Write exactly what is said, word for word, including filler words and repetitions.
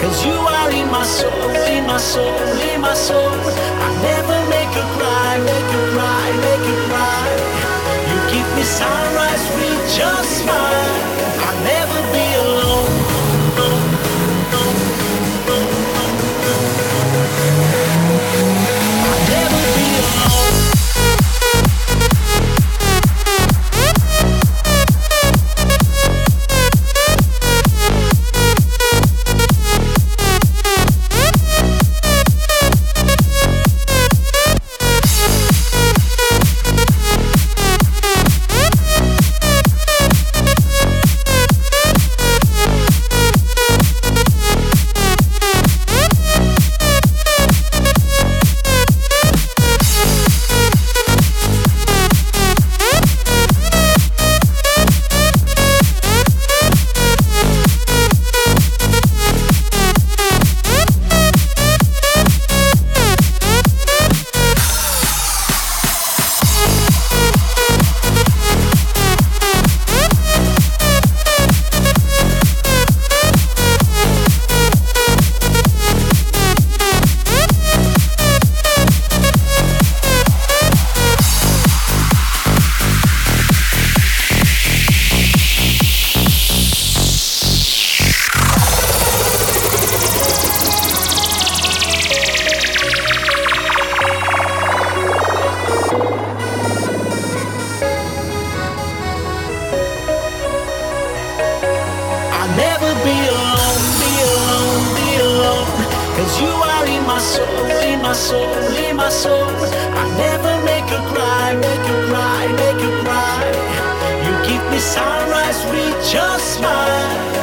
'cause you are in my soul, in my soul, in my soul. I never make you cry, make you cry, make you cry. You give me sunrise with just smile. I'll never be alone. I'll never be alone. You are in my soul, in my soul, in my soul. I never make you cry, make you cry, make you cry. You give me sunrise with your smile.